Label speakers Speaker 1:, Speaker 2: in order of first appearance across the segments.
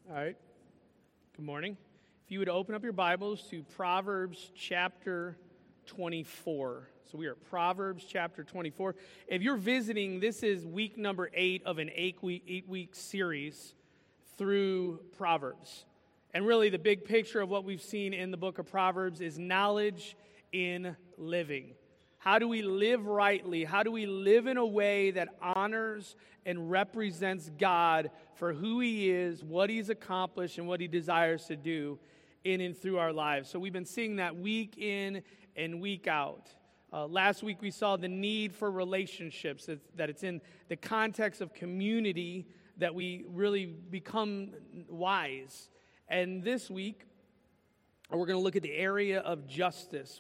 Speaker 1: All right. Good morning. If you would open up your Bibles to Proverbs chapter 24. So we are at Proverbs chapter 24. If you're visiting, this is week number 8 of an 8-week series through Proverbs. And really the big picture of what we've seen in the book of Proverbs is knowledge in living. How do we live rightly? How do we live in a way that honors and represents God for who He is, what He's accomplished, and what He desires to do in and through our lives? So we've been seeing that week in and week out. Last week we saw the need for relationships, that it's in the context of community that we really become wise. And this week, we're going to look at the area of justice.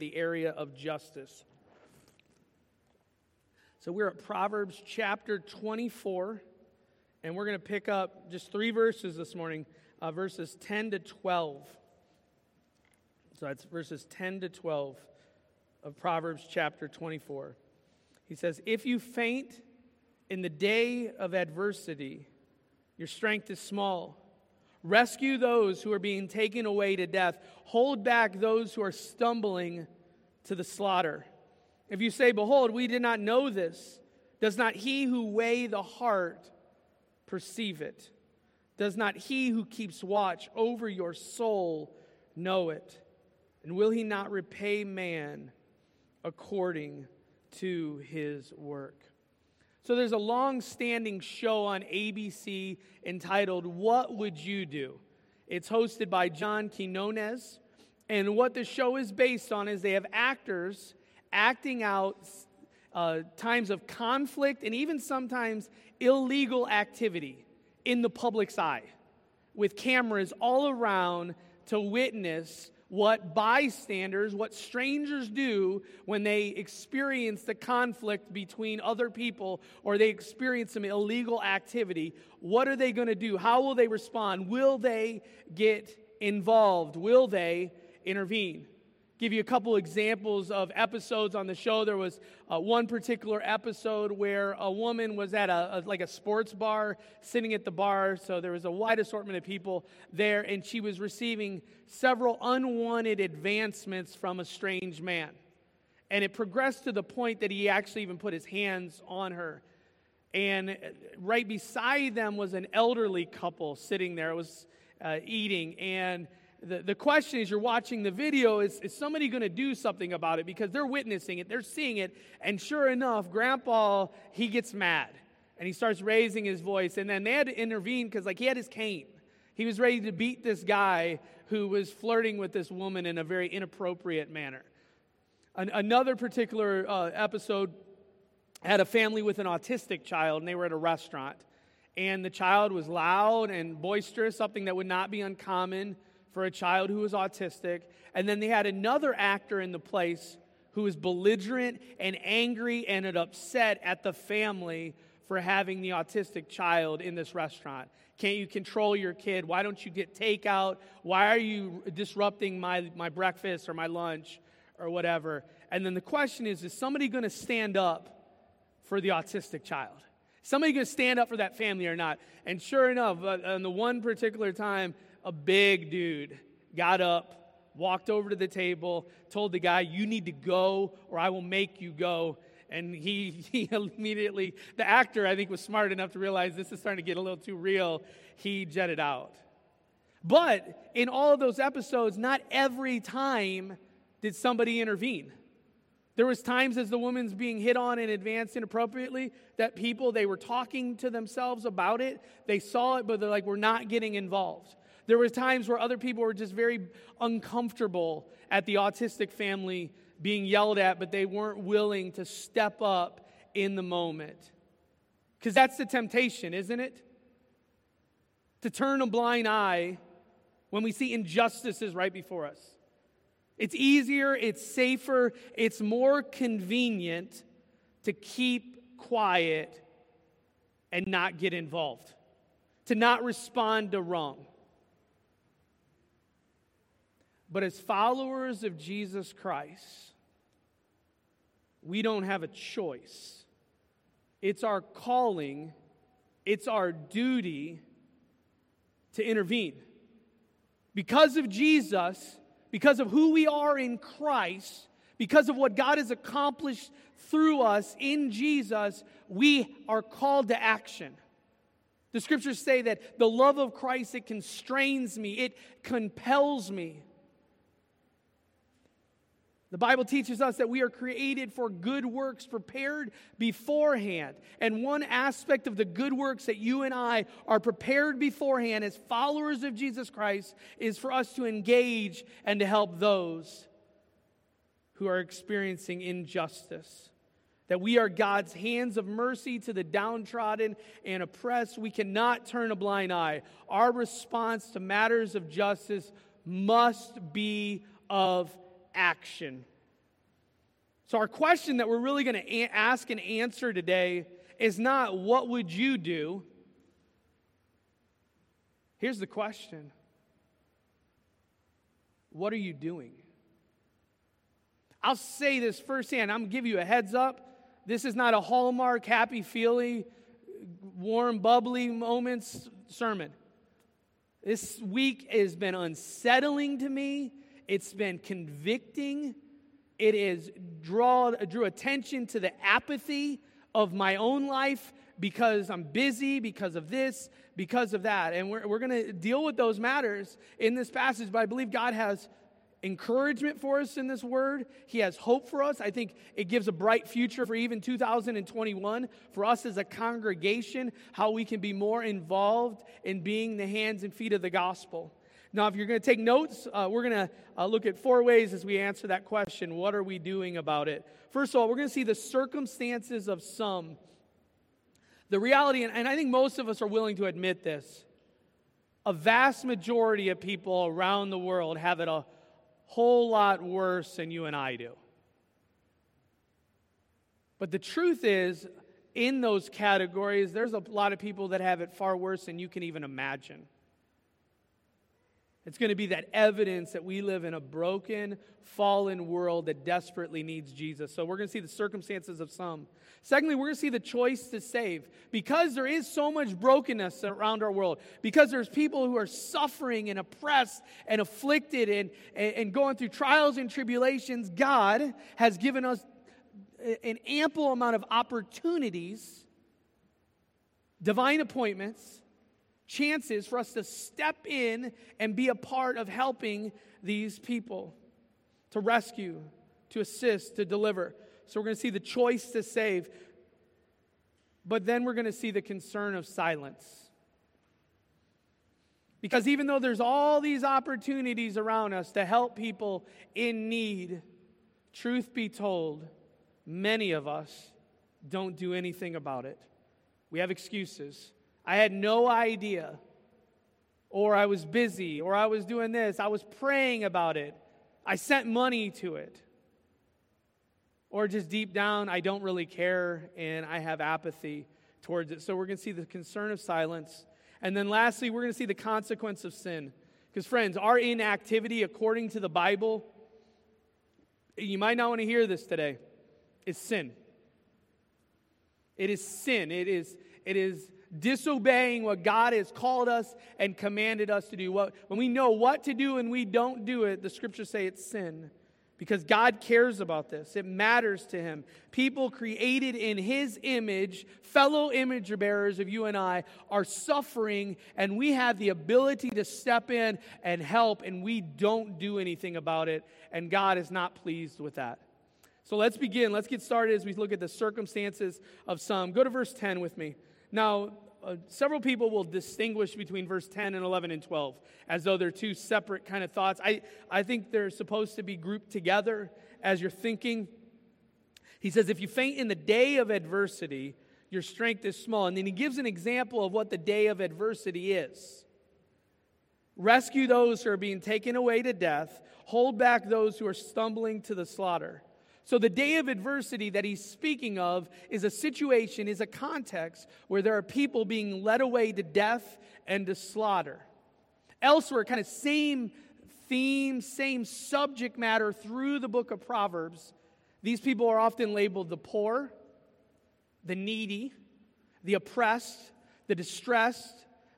Speaker 1: So we're at Proverbs chapter 24, and we're going to pick up just 3 verses this morning, verses 10 to 12. So that's verses 10 to 12 of Proverbs chapter 24. He says, "If you faint in the day of adversity, your strength is small. Rescue those who are being taken away to death. Hold back those who are stumbling to the slaughter. If you say, 'Behold, we did not know this,' does not He who weighs the heart perceive it? Does not He who keeps watch over your soul know it? And will He not repay man according to his work?" So there's a long-standing show on ABC entitled "What Would You Do?" It's hosted by John Quinones. And what the show is based on is they have actors acting out times of conflict and even sometimes illegal activity in the public's eye, with cameras all around to witness what bystanders, what strangers do when they experience the conflict between other people or they experience some illegal activity. What are they going to do? How will they respond? Will they get involved? Will they intervene? Give you a couple examples of episodes on the show. There was one particular episode where a woman was at a sports bar, sitting at the bar, so there was a wide assortment of people there, and she was receiving several unwanted advancements from a strange man. And it progressed to the point that he actually even put his hands on her. And right beside them was an elderly couple sitting there. It was eating, and the question is, you're watching the video, is somebody going to do something about it? Because they're witnessing it, they're seeing it, and sure enough, Grandpa, he gets mad, and he starts raising his voice, and then they had to intervene because he had his cane. He was ready to beat this guy who was flirting with this woman in a very inappropriate manner. Another particular episode had a family with an autistic child, and they were at a restaurant, and the child was loud and boisterous, something that would not be uncommon for a child who was autistic. And then they had another actor in the place who was belligerent and angry and upset at the family for having the autistic child in this restaurant. Can't you control your kid? Why don't you get takeout? Why are you disrupting my breakfast or my lunch or whatever? And then the question is somebody going to stand up for the autistic child? Somebody going to stand up for that family or not? And sure enough, on the one particular time, a big dude got up, walked over to the table, told the guy, "You need to go or I will make you go." And he immediately, the actor I think was smart enough to realize this is starting to get a little too real. He jetted out. But in all of those episodes, not every time did somebody intervene. There was times as the woman's being hit on and advanced inappropriately that they were talking to themselves about it. They saw it, but they're like, "We're not getting involved." There were times where other people were just very uncomfortable at the autistic family being yelled at, but they weren't willing to step up in the moment. Because that's the temptation, isn't it? To turn a blind eye when we see injustices right before us. It's easier, it's safer, it's more convenient to keep quiet and not get involved, to not respond to wrong. But as followers of Jesus Christ, we don't have a choice. It's our calling, it's our duty to intervene. Because of Jesus, because of who we are in Christ, because of what God has accomplished through us in Jesus, we are called to action. The scriptures say that the love of Christ, it constrains me, it compels me. The Bible teaches us that we are created for good works prepared beforehand. And one aspect of the good works that you and I are prepared beforehand as followers of Jesus Christ is for us to engage and to help those who are experiencing injustice. That we are God's hands of mercy to the downtrodden and oppressed. We cannot turn a blind eye. Our response to matters of justice must be of action. So our question that we're really going to ask and answer today is not, what would you do? Here's the question. What are you doing? I'll say this firsthand. I'm going to give you a heads up. This is not a Hallmark, happy-feely, warm, bubbly moments sermon. This week has been unsettling to me. It's been convicting. It is drew attention to the apathy of my own life because I'm busy, because of this, because of that. And we're going to deal with those matters in this passage, but I believe God has encouragement for us in this word. He has hope for us. I think it gives a bright future for even 2021 for us as a congregation, how we can be more involved in being the hands and feet of the gospel. Now, if you're going to take notes, we're going to look at 4 ways as we answer that question. What are we doing about it? First of all, we're going to see the circumstances of some. The reality, and I think most of us are willing to admit this, a vast majority of people around the world have it a whole lot worse than you and I do. But the truth is, in those categories, there's a lot of people that have it far worse than you can even imagine. It's going to be that evidence that we live in a broken, fallen world that desperately needs Jesus. So we're going to see the circumstances of some. Secondly, we're going to see the choice to save. Because there is so much brokenness around our world, because there's people who are suffering and oppressed and afflicted and going through trials and tribulations, God has given us an ample amount of opportunities, divine appointments, chances for us to step in and be a part of helping these people, to rescue, to assist, to deliver. So we're going to see the choice to save, but then we're going to see the concern of silence. Because even though there's all these opportunities around us to help people in need, truth be told, many of us don't do anything about it. We have excuses. I had no idea, or I was busy, or I was doing this, I was praying about it, I sent money to it, or just deep down, I don't really care, and I have apathy towards it. So we're going to see the concern of silence, and then lastly, we're going to see the consequence of sin. Because friends, our inactivity, according to the Bible, you might not want to hear this today, is sin. It is sin. It is disobeying what God has called us and commanded us to do. When we know what to do and we don't do it, the scriptures say it's sin. Because God cares about this. It matters to Him. People created in His image, fellow image bearers of you and I, are suffering, and we have the ability to step in and help, and we don't do anything about it, and God is not pleased with that. So let's begin. Let's get started as we look at the circumstances of some. Go to verse 10 with me. Now, several people will distinguish between verse 10 and 11 and 12 as though they're two separate kind of thoughts. I think they're supposed to be grouped together as you're thinking. He says, if you faint in the day of adversity, your strength is small. And then he gives an example of what the day of adversity is. Rescue those who are being taken away to death. Hold back those who are stumbling to the slaughter. So the day of adversity that he's speaking of is a situation, is a context where there are people being led away to death and to slaughter. Elsewhere, kind of same theme, same subject matter through the book of Proverbs. These people are often labeled the poor, the needy, the oppressed, the distressed,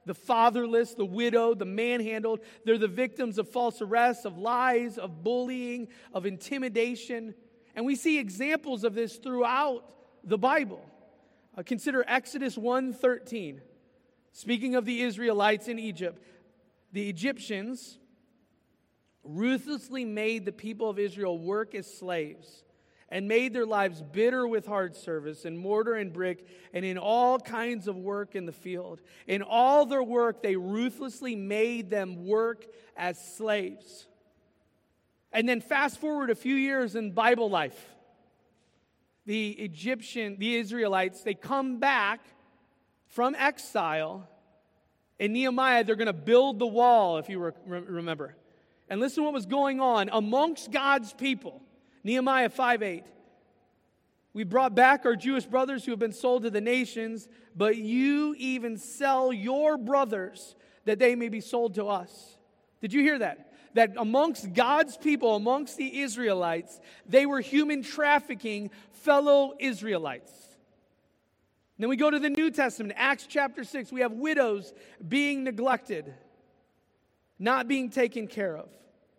Speaker 1: the fatherless, the widow, the manhandled. They're the victims of false arrests, of lies, of bullying, of intimidation. And we see examples of this throughout the Bible. Consider Exodus 1:13. Speaking of the Israelites in Egypt, the Egyptians ruthlessly made the people of Israel work as slaves and made their lives bitter with hard service in mortar and brick and in all kinds of work in the field. In all their work, they ruthlessly made them work as slaves. And then fast forward a few years in Bible life. The Israelites, they come back from exile. In Nehemiah, they're going to build the wall, if you remember. And listen to what was going on amongst God's people. Nehemiah 5:8. We brought back our Jewish brothers who have been sold to the nations, but you even sell your brothers that they may be sold to us. Did you hear that? That amongst God's people, amongst the Israelites, they were human trafficking fellow Israelites. Then we go to the New Testament, Acts chapter 6. We have widows being neglected, not being taken care of.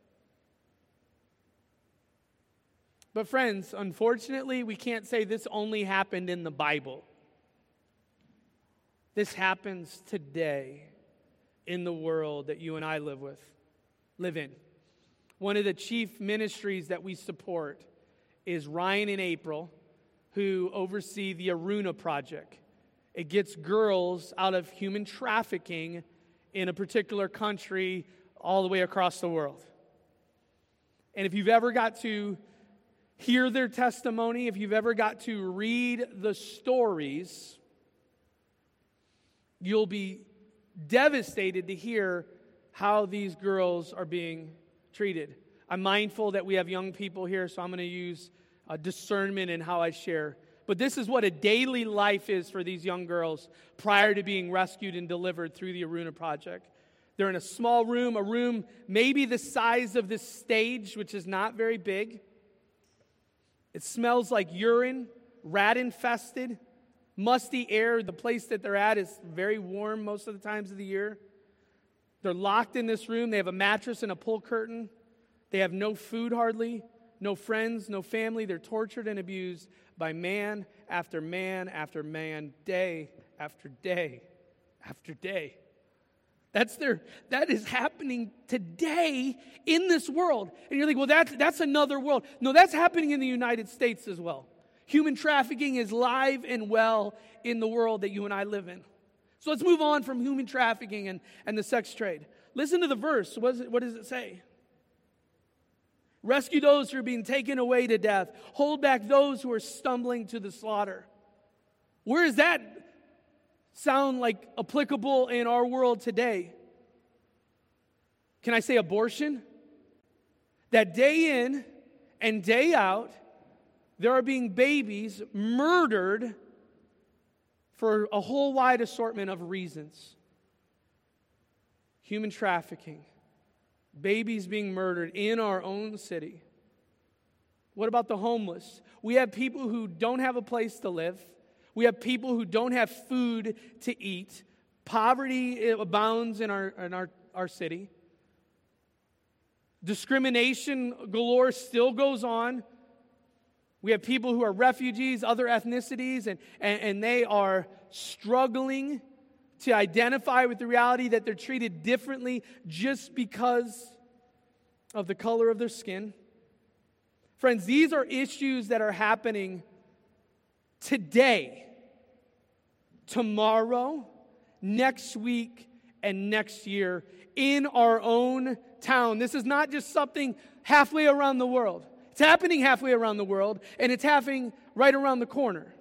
Speaker 1: But friends, unfortunately, we can't say this only happened in the Bible. This happens today in the world that you and I live in. One of the chief ministries that we support is Ryan and April, who oversee the Aruna Project. It gets girls out of human trafficking in a particular country all the way across the world. And if you've ever got to hear their testimony, if you've ever got to read the stories, you'll be devastated to hear how these girls are being treated. I'm mindful that we have young people here, so I'm going to use discernment in how I share. But this is what a daily life is for these young girls prior to being rescued and delivered through the Aruna Project. They're in a small room, a room maybe the size of this stage, which is not very big. It smells like urine, rat-infested, musty air. The place that they're at is very warm most of the times of the year. They're locked in this room. They have a mattress and a pull curtain. They have no food hardly, no friends, no family. They're tortured and abused by man after man after man, day after day after day. That is happening today in this world. And you're like, well, that's another world. No, that's happening in the United States as well. Human trafficking is live and well in the world that you and I live in. So let's move on from human trafficking and the sex trade. Listen to the verse. What does it say? Rescue those who are being taken away to death. Hold back those who are stumbling to the slaughter. Where does that sound like applicable in our world today? Can I say abortion? That day in and day out, there are being babies murdered for a whole wide assortment of reasons. Human trafficking. Babies being murdered in our own city. What about the homeless? We have people who don't have a place to live. We have people who don't have food to eat. Poverty abounds in our city. Discrimination galore still goes on. We have people who are refugees, other ethnicities, and they are struggling to identify with the reality that they're treated differently just because of the color of their skin. Friends, these are issues that are happening today, tomorrow, next week, and next year in our own town. This is not just something halfway around the world. It's happening halfway around the world, and it's happening right around the corner.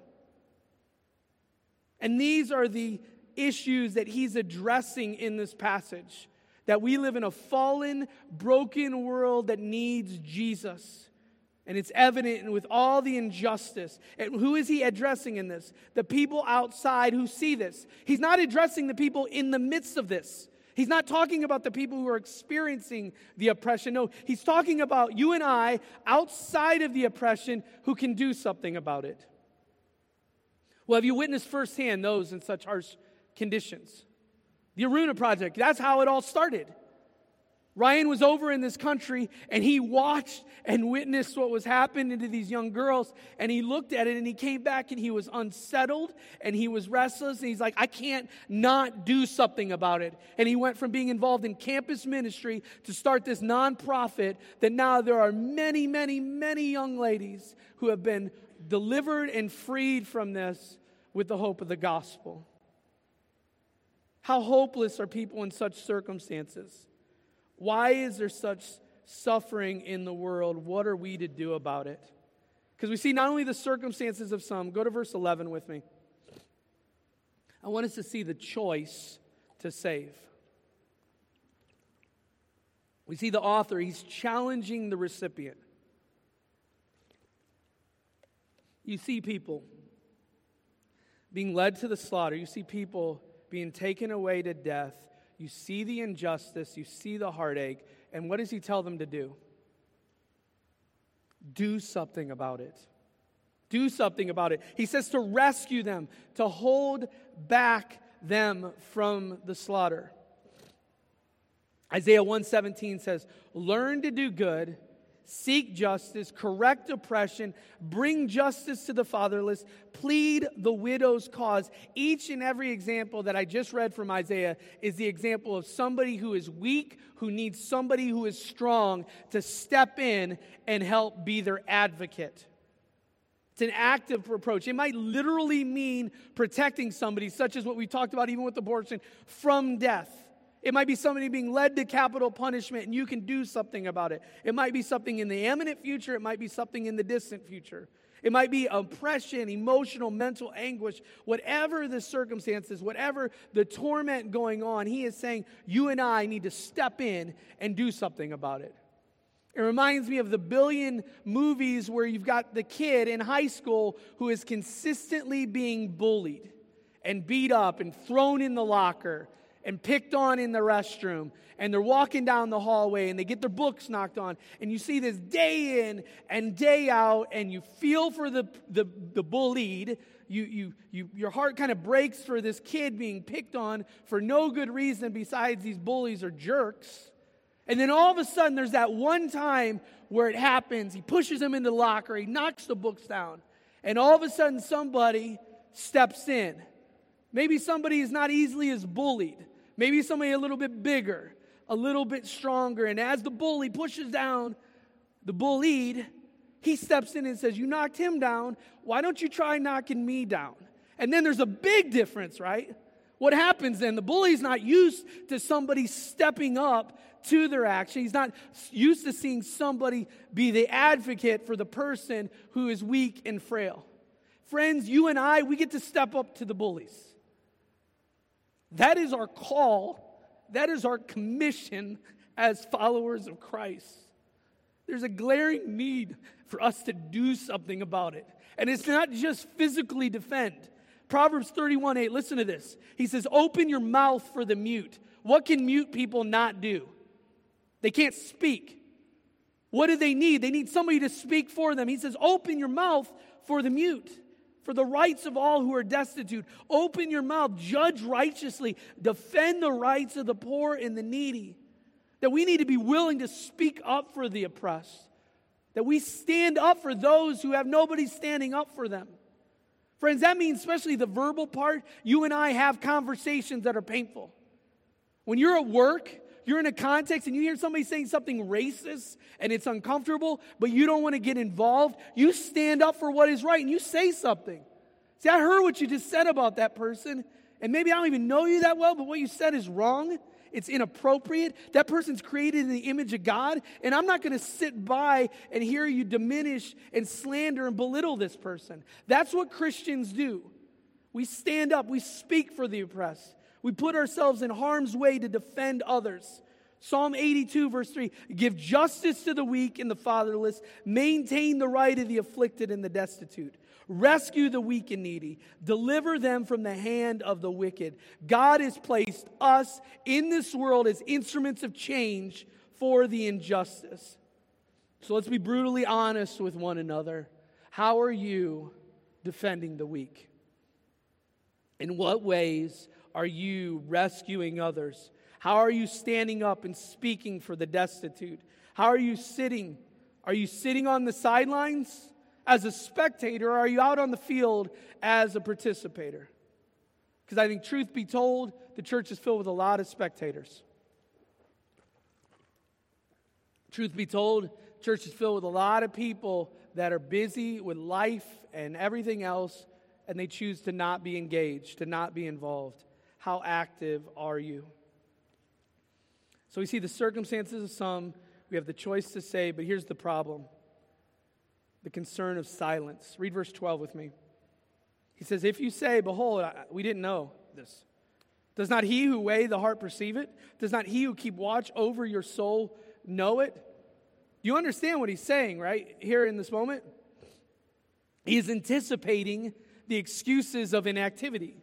Speaker 1: And these are the issues that he's addressing in this passage. That we live in a fallen, broken world that needs Jesus. And it's evident with all the injustice. And who is he addressing in this? The people outside who see this. He's not addressing the people in the midst of this. He's not talking about the people who are experiencing the oppression. No, he's talking about you and I outside of the oppression who can do something about it. Well, have you witnessed firsthand those in such harsh conditions? The Aruna Project, that's how it all started. Ryan was over in this country, and he watched and witnessed what was happening to these young girls, and he looked at it, and he came back, and he was unsettled, and he was restless, and he's like, I can't not do something about it. And he went from being involved in campus ministry to start this nonprofit that now there are many, many, many young ladies who have been delivered and freed from this with the hope of the gospel. How hopeless are people in such circumstances? Why is there such suffering in the world? What are we to do about it? Because we see not only the circumstances of some. Go to verse 11 with me. I want us to see the choice to save. We see the author, he's challenging the recipient. You see people being led to the slaughter. You see people being taken away to death. You see the injustice, you see the heartache, and what does he tell them to do? Do something about it. Do something about it. He says to rescue them, to hold back them from the slaughter. Isaiah 1:17 says, learn to do good, seek justice, correct oppression, bring justice to the fatherless, plead the widow's cause. Each and every example that I just read from Isaiah is the example of somebody who is weak, who needs somebody who is strong to step in and help be their advocate. It's an active approach. It might literally mean protecting somebody, such as what we talked about even with abortion, from death. It might be somebody being led to capital punishment, and you can do something about it. It might be something in the imminent future. It might be something in the distant future. It might be oppression, emotional, mental anguish. Whatever the circumstances, whatever the torment going on, he is saying, you and I need to step in and do something about it. It reminds me of the billion movies where you've got the kid in high school who is consistently being bullied and beat up and thrown in the locker and picked on in the restroom, and they're walking down the hallway, and they get their books knocked on, and you see this day in and day out, and you feel for the bullied. Your heart kind of breaks for this kid being picked on for no good reason besides these bullies are jerks. And then all of a sudden, there's that one time where it happens. He pushes him into the locker, he knocks the books down, and all of a sudden, somebody steps in. Maybe somebody is not easily as bullied. Maybe somebody a little bit bigger, a little bit stronger. And as the bully pushes down the bullied, he steps in and says, you knocked him down. Why don't you try knocking me down? And then there's a big difference, right? What happens then? The bully's not used to somebody stepping up to their action. He's not used to seeing somebody be the advocate for the person who is weak and frail. Friends, you and I, we get to step up to the bullies. That is our call. That is our commission as followers of Christ. There's a glaring need for us to do something about it. And it's not just physically defend. Proverbs 31:8, listen to this. He says, open your mouth for the mute. What can mute people not do? They can't speak. What do they need? They need somebody to speak for them. He says, open your mouth for the mute. For the rights of all who are destitute. Open your mouth, judge righteously, defend the rights of the poor and the needy. That we need to be willing to speak up for the oppressed. That we stand up for those who have nobody standing up for them. Friends, that means especially the verbal part, you and I have conversations that are painful. When you're at work, you're in a context and you hear somebody saying something racist and it's uncomfortable, but you don't want to get involved, you stand up for what is right and you say something. See, I heard what you just said about that person, and maybe I don't even know you that well, but what you said is wrong. It's inappropriate. That person's created in the image of God, and I'm not going to sit by and hear you diminish and slander and belittle this person. That's what Christians do. We stand up. We speak for the oppressed. We put ourselves in harm's way to defend others. Psalm 82, verse 3, give justice to the weak and the fatherless, maintain the right of the afflicted and the destitute. Rescue the weak and needy. Deliver them from the hand of the wicked. God has placed us in this world as instruments of change for the injustice. So let's be brutally honest with one another. How are you defending the weak? In what ways are you rescuing others? How are you standing up and speaking for the destitute? How are you sitting? Are you sitting on the sidelines as a spectator, or are you out on the field as a participator? Because I think, truth be told, the church is filled with a lot of spectators. Truth be told, church is filled with a lot of people that are busy with life and everything else, and they choose to not be engaged, to not be involved. How active are you? So we see the circumstances of some. We have the choice to say, but here's the problem. The concern of silence. Read verse 12 with me. He says, if you say, behold, we didn't know this. Does not he who weigh the heart perceive it? Does not he who keep watch over your soul know it? You understand what he's saying, right? Here in this moment. He's anticipating the excuses of inactivity.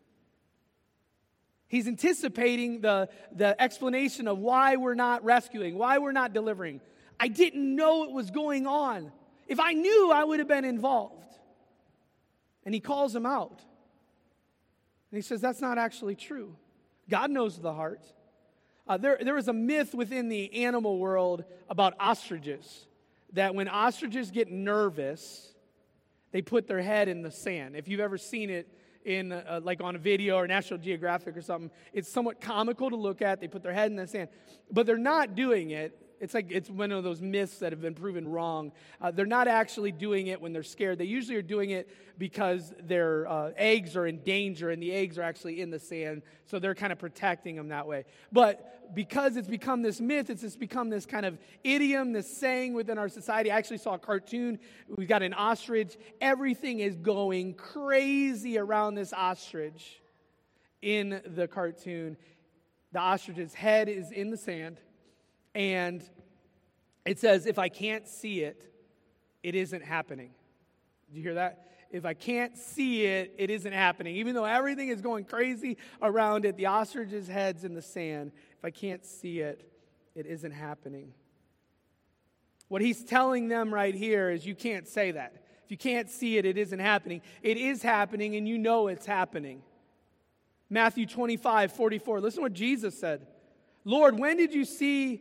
Speaker 1: He's anticipating the explanation of why we're not rescuing, why we're not delivering. I didn't know it was going on. If I knew, I would have been involved. And he calls him out. And he says, that's not actually true. God knows the heart. There is a myth within the animal world about ostriches, that when ostriches get nervous, they put their head in the sand. If you've ever seen it in like on a video or National Geographic or something, it's somewhat comical to look at. They put their head in the sand. But they're not doing it. It's one of those myths that have been proven wrong. They're not actually doing it when they're scared. They usually are doing it because their eggs are in danger, and the eggs are actually in the sand, so they're kind of protecting them that way. But because it's become this myth, it's just become this kind of idiom, this saying within our society. I actually saw a cartoon. We've got an ostrich. Everything is going crazy around this ostrich in the cartoon. The ostrich's head is in the sand. And it says, if I can't see it, it isn't happening. Did you hear that? If I can't see it, it isn't happening. Even though everything is going crazy around it, the ostrich's head's in the sand. If I can't see it, it isn't happening. What he's telling them right here is you can't say that. If you can't see it, it isn't happening. It is happening, and you know it's happening. Matthew 25:44. Listen to what Jesus said. Lord, when did we see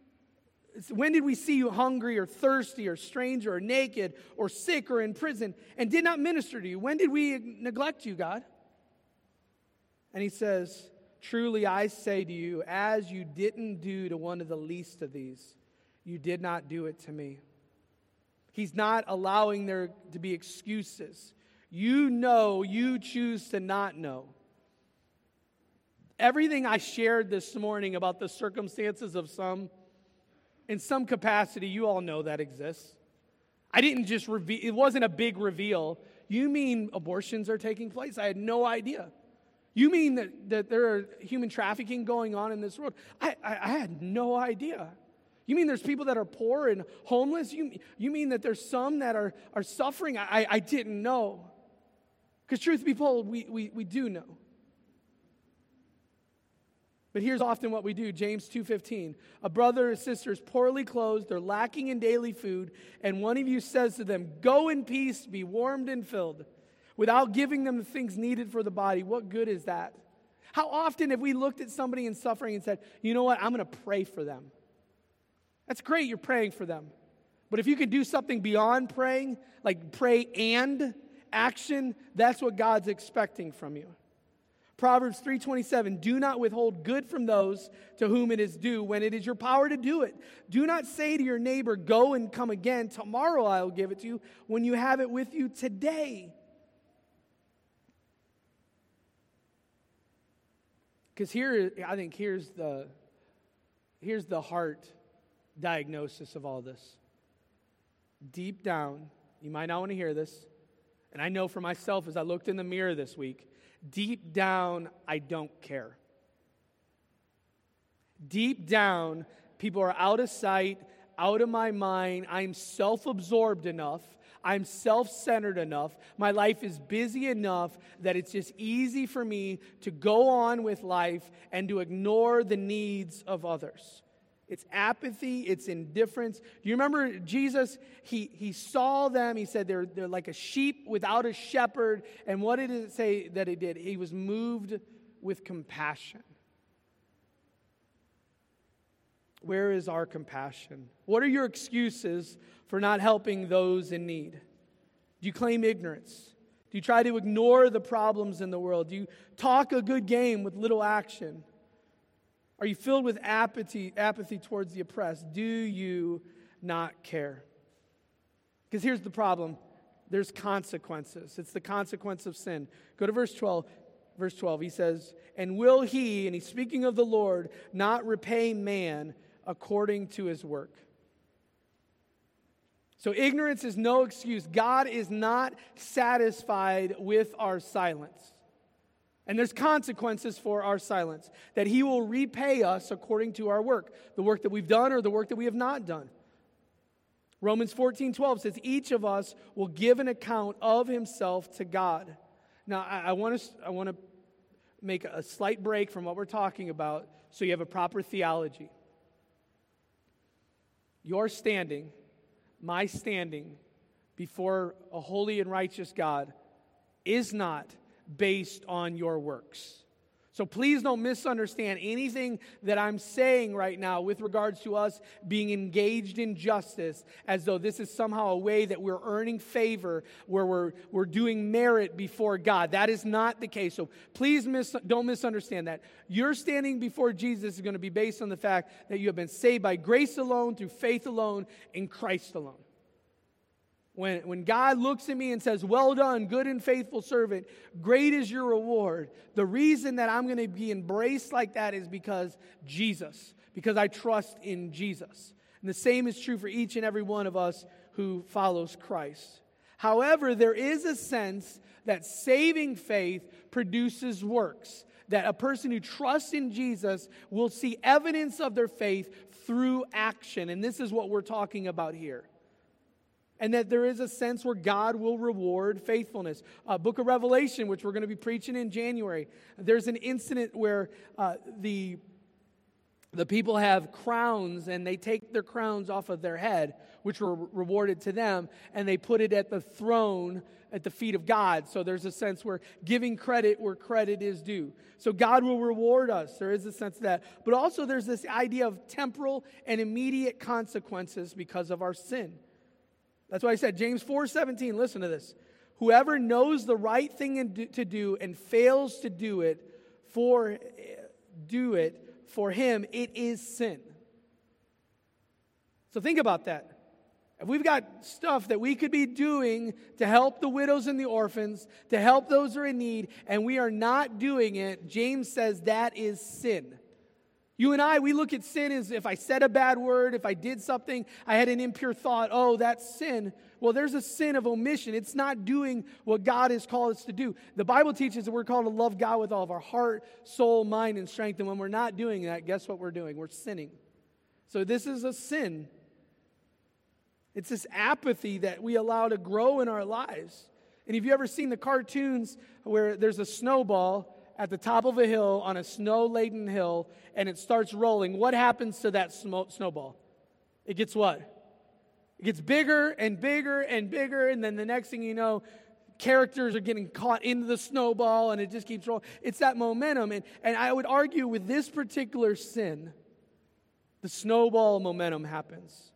Speaker 1: you hungry or thirsty or stranger or naked or sick or in prison and did not minister to you? When did we neglect you, God? And he says, truly I say to you, as you didn't do to one of the least of these, you did not do it to me. He's not allowing there to be excuses. You know, you choose to not know. Everything I shared this morning about the circumstances of some, in some capacity, you all know that exists. I didn't just reveal, it wasn't a big reveal. You mean abortions are taking place? I had no idea. You mean that there are human trafficking going on in this world? I had no idea. You mean there's people that are poor and homeless? You mean that there's some that are suffering? I didn't know. Because truth be told, we do know. But here's often what we do. James 2:15. A brother or sister is poorly clothed, they're lacking in daily food, and one of you says to them, go in peace, be warmed and filled, without giving them the things needed for the body. What good is that? How often have we looked at somebody in suffering and said, you know what, I'm going to pray for them. That's great, you're praying for them. But if you could do something beyond praying, like pray and action, that's what God's expecting from you. Proverbs 3:27, do not withhold good from those to whom it is due when it is your power to do it. Do not say to your neighbor, go and come again. Tomorrow I will give it to you when you have it with you today. Because I think here's the heart diagnosis of all this. Deep down, you might not want to hear this, and I know for myself as I looked in the mirror this week, deep down, I don't care. Deep down, people are out of sight, out of my mind. I'm self-absorbed enough. I'm self-centered enough. My life is busy enough that it's just easy for me to go on with life and to ignore the needs of others. It's apathy, it's indifference. Do you remember Jesus? He saw them. He said they're like a sheep without a shepherd. And what did it say that he did? He was moved with compassion? Where is our compassion? What are your excuses for not helping those in need? Do you claim ignorance? Do you try to ignore the problems in the world? Do you talk a good game with little action? Are you filled with apathy towards the oppressed? Do you not care? Because here's the problem. There's consequences. It's the consequence of sin. Go to verse 12. Verse 12, he says, "And will he," and he's speaking of the Lord, "not repay man according to his work?" So ignorance is no excuse. God is not satisfied with our silence. And there's consequences for our silence. That he will repay us according to our work. The work that we've done or the work that we have not done. Romans 14:12 says, each of us will give an account of himself to God. Now, I want to make a slight break from what we're talking about so you have a proper theology. Your standing, my standing before a holy and righteous God is not based on your works. So please don't misunderstand anything that I'm saying right now with regards to us being engaged in justice as though this is somehow a way that we're earning favor, where we're doing merit before God. That is not the case. So please don't misunderstand that. Your standing before Jesus is going to be based on the fact that you have been saved by grace alone, through faith alone, in Christ alone. When God looks at me and says, "Well done, good and faithful servant, great is your reward," the reason that I'm going to be embraced like that is because I trust in Jesus. And the same is true for each and every one of us who follows Christ. However, there is a sense that saving faith produces works, that a person who trusts in Jesus will see evidence of their faith through action. And this is what we're talking about here. And that there is a sense where God will reward faithfulness. Book of Revelation, which we're going to be preaching in January, there's an incident where the people have crowns, and they take their crowns off of their head, which were rewarded to them, and they put it at the throne at the feet of God. So there's a sense where giving credit where credit is due. So God will reward us. There is a sense of that. But also there's this idea of temporal and immediate consequences because of our sin. That's why I said, James 4:17, listen to this. Whoever knows the right thing to do and fails to do it for him, it is sin. So think about that. If we've got stuff that we could be doing to help the widows and the orphans, to help those who are in need, and we are not doing it, James says that is sin. You and I, we look at sin as if I said a bad word, if I did something, I had an impure thought, oh, that's sin. Well, there's a sin of omission. It's not doing what God has called us to do. The Bible teaches that we're called to love God with all of our heart, soul, mind, and strength. And when we're not doing that, guess what we're doing? We're sinning. So this is a sin. It's this apathy that we allow to grow in our lives. And have you ever seen the cartoons where there's a snowball at the top of a hill on a snow-laden hill, and it starts rolling? What happens to that snowball? It gets what? It gets bigger and bigger and bigger, and then the next thing you know, characters are getting caught into the snowball, and it just keeps rolling. It's that momentum. And I would argue with this particular sin, the snowball momentum happens.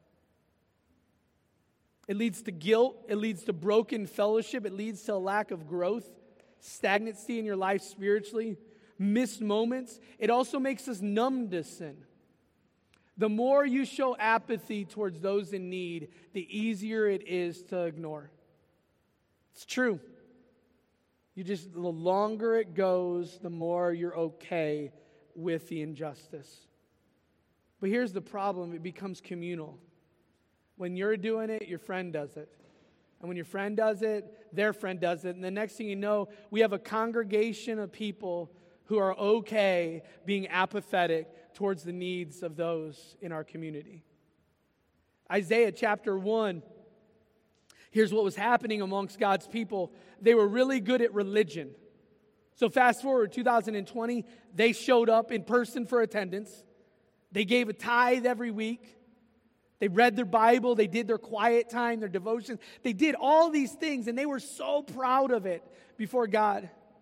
Speaker 1: It leads to guilt. It leads to broken fellowship. It leads to a lack of growth, stagnancy in your life spiritually, missed moments. It also makes us numb to sin. The more you show apathy towards those in need, the easier it is to ignore. It's true. The longer it goes, the more you're okay with the injustice. But here's the problem. It becomes communal. When you're doing it, your friend does it. And when your friend does it, their friend does it. And the next thing you know, we have a congregation of people who are okay being apathetic towards the needs of those in our community. Isaiah chapter 1. Here's what was happening amongst God's people. They were really good at religion. So fast forward 2020, they showed up in person for attendance. They gave a tithe every week. They read their Bible, they did their quiet time, their devotions. They did all these things, and they were so proud of it before God.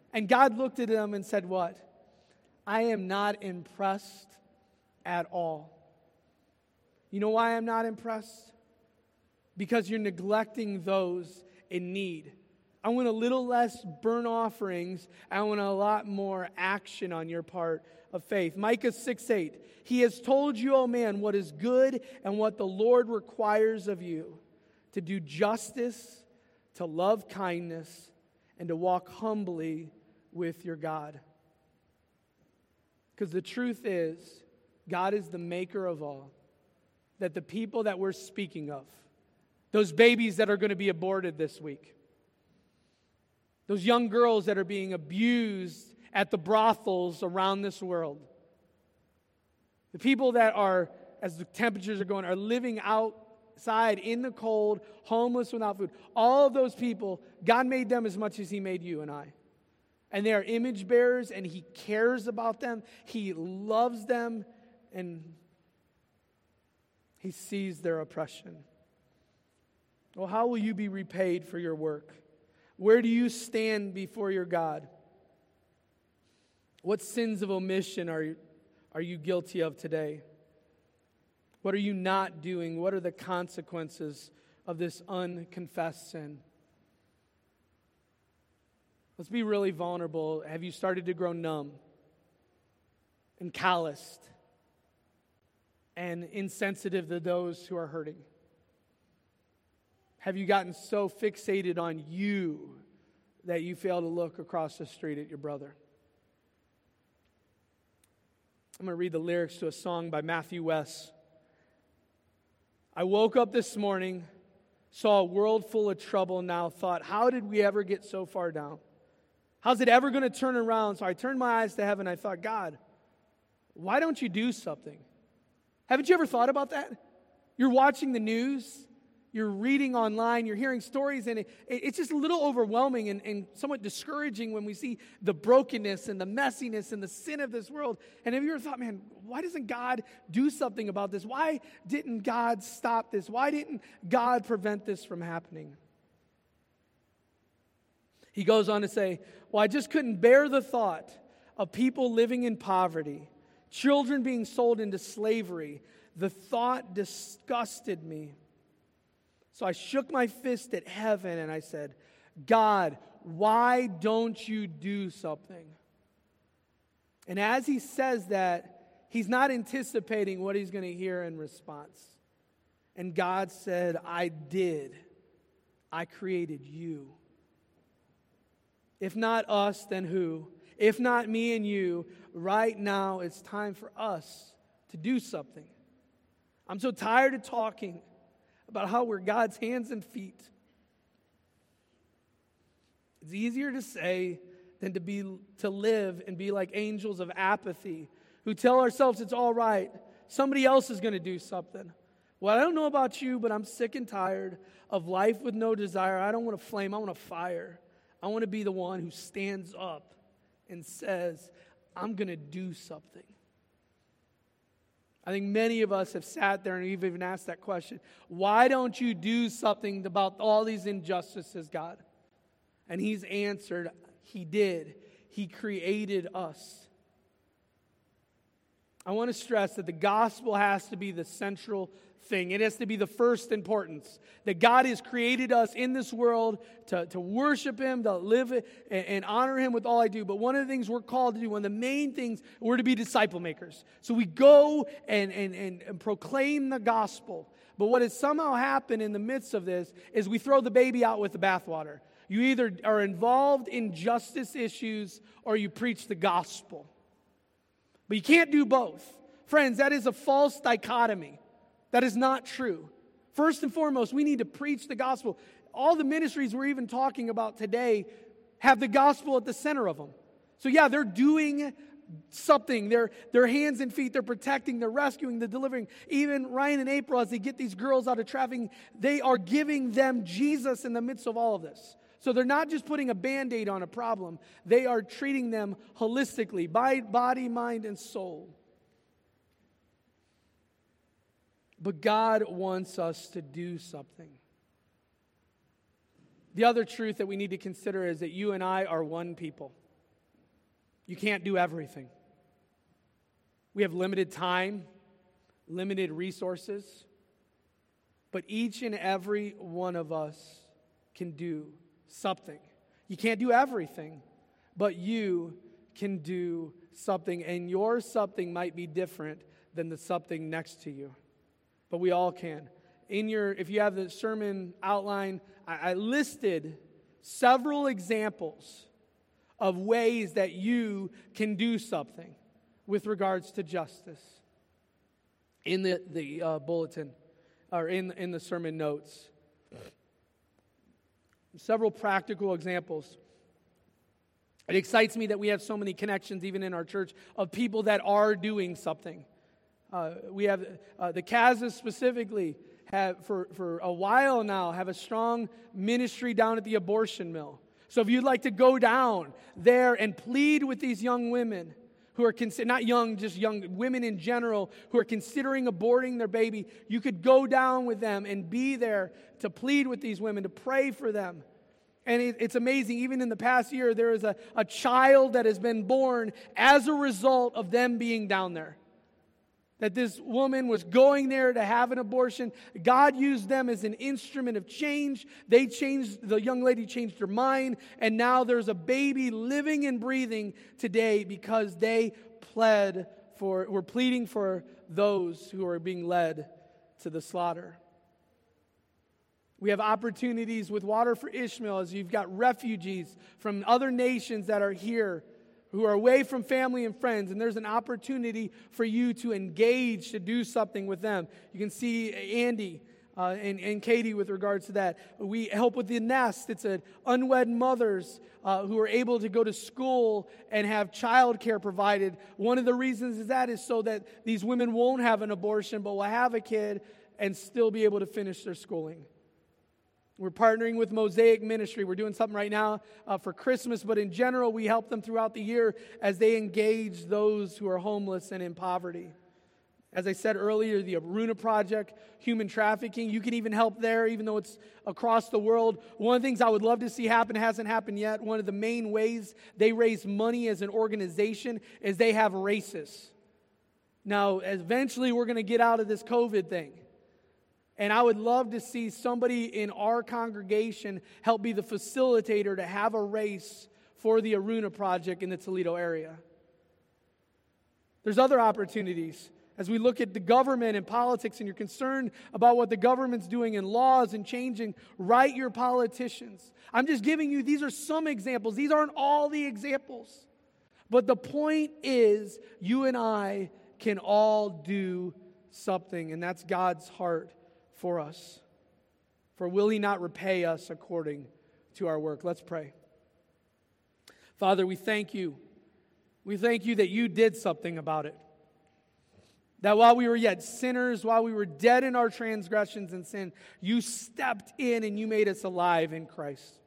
Speaker 1: And God looked at them and said, what? I am not impressed at all. You know why I'm not impressed? Because you're neglecting those in need. I want a little less burnt offerings. I want a lot more action on your part of faith. Micah 6:8. He has told you, O man, what is good and what the Lord requires of you, to do justice, to love kindness, and to walk humbly with your God. Because the truth is, God is the maker of all. That the people that we're speaking of, those babies that are going to be aborted this week, those young girls that are being abused at the brothels around this world, the people that are, as the temperatures are going, are living outside in the cold, homeless without food, all of those people, God made them as much as He made you and I. And they are image bearers, and He cares about them. He loves them, and He sees their oppression. Well, how will you be repaid for your work? Where do you stand before your God? What sins of omission are you guilty of today? What are you not doing? What are the consequences of this unconfessed sin? Let's be really vulnerable. Have you started to grow numb and calloused and insensitive to those who are hurting? Have you gotten so fixated on you that you fail to look across the street at your brother? I'm going to read the lyrics to a song by Matthew West. I woke up this morning, saw a world full of trouble, now thought, how did we ever get so far down? How's it ever going to turn around? So I turned my eyes to heaven. I thought, God, why don't you do something? Haven't you ever thought about that? You're watching the news, you're reading online, you're hearing stories, and it's just a little overwhelming and somewhat discouraging when we see the brokenness and the messiness and the sin of this world. And have you ever thought, man, why doesn't God do something about this? Why didn't God stop this? Why didn't God prevent this from happening? He goes on to say, well, I just couldn't bear the thought of people living in poverty, children being sold into slavery. The thought disgusted me. So I shook my fist at heaven and I said, God, why don't you do something? And as he says that, he's not anticipating what he's going to hear in response. And God said, I did. I created you. If not us, then who? If not me and you, right now it's time for us to do something. I'm so tired of talking about how we're God's hands and feet. It's easier to say than to live and be like angels of apathy who tell ourselves it's all right. Somebody else is going to do something. Well, I don't know about you, but I'm sick and tired of life with no desire. I don't want to flame. I want to fire. I want to be the one who stands up and says, I'm going to do something. I think many of us have sat there and we've even asked that question. Why don't you do something about all these injustices, God? And He's answered, He did. He created us. I want to stress that the gospel has to be the central thing. It has to be the first importance. That God has created us in this world to worship Him, to live and honor Him with all I do. But one of the things we're called to do, one of the main things, we're to be disciple makers. So we go and proclaim the gospel. But what has somehow happened in the midst of this is we throw the baby out with the bathwater. You either are involved in justice issues or you preach the gospel. But you can't do both. Friends, that is a false dichotomy. That is not true. First and foremost, we need to preach the gospel. All the ministries we're even talking about today have the gospel at the center of them. So yeah, they're doing something. They're hands and feet. They're protecting, they're rescuing, they're delivering. Even Ryan and April, as they get these girls out of trafficking, they are giving them Jesus in the midst of all of this. So they're not just putting a Band-Aid on a problem. They are treating them holistically, by body, mind, and soul. But God wants us to do something. The other truth that we need to consider is that you and I are one people. You can't do everything. We have limited time, limited resources, but each and every one of us can do something. You can't do everything, but you can do something, and your something might be different than the something next to you, but we all can. If you have the sermon outline, I listed several examples of ways that you can do something with regards to justice in the bulletin, or in the sermon notes. Several practical examples. It excites me that we have so many connections, even in our church, of people that are doing something. We have the Kazas specifically have for a while now have a strong ministry down at the abortion mill. So if you'd like to go down there and plead with these young women who are not young, just young women in general who are considering aborting their baby, you could go down with them and be there to plead with these women, to pray for them. And it's amazing. Even in the past year, there is a child that has been born as a result of them being down there. That this woman was going there to have an abortion. God used them as an instrument of change. The young lady changed her mind, and now there's a baby living and breathing today because they were pleading for those who are being led to the slaughter. We have opportunities with Water for Ishmael as you've got refugees from other nations that are here who are away from family and friends, and there's an opportunity for you to engage, to do something with them. You can see Andy and Katie with regards to that. We help with the Nest. It's an unwed mothers who are able to go to school and have child care provided. One of the reasons is so that these women won't have an abortion, but will have a kid and still be able to finish their schooling. We're partnering with Mosaic Ministry. We're doing something right now for Christmas, but in general, we help them throughout the year as they engage those who are homeless and in poverty. As I said earlier, the Aruna Project, human trafficking, you can even help there, even though it's across the world. One of the things I would love to see happen, hasn't happened yet, one of the main ways they raise money as an organization is they have races. Now, eventually, we're going to get out of this COVID thing. And I would love to see somebody in our congregation help be the facilitator to have a race for the Aruna Project in the Toledo area. There's other opportunities. As we look at the government and politics and you're concerned about what the government's doing in laws and changing, write your politicians. I'm just giving you, these are some examples. These aren't all the examples. But the point is, you and I can all do something, and that's God's heart for us. For will He not repay us according to our work? Let's pray. Father, we thank you. We thank you that you did something about it. That while we were yet sinners, while we were dead in our transgressions and sin, you stepped in and you made us alive in Christ.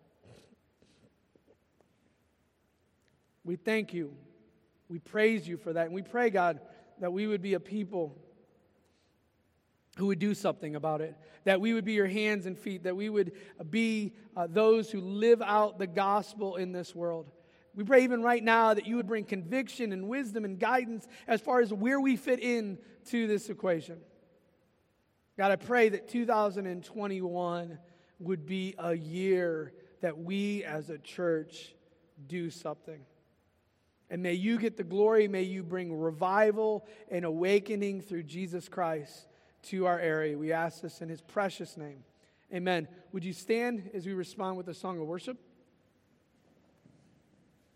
Speaker 1: We thank you. We praise you for that. And we pray, God, that we would be a people who would do something about it, that we would be your hands and feet, that we would be those who live out the gospel in this world. We pray even right now that you would bring conviction and wisdom and guidance as far as where we fit in to this equation. God, I pray that 2021 would be a year that we as a church do something. And may you get the glory, may you bring revival and awakening through Jesus Christ to our area. We ask this in His precious name. Amen. Would you stand as we respond with a song of worship?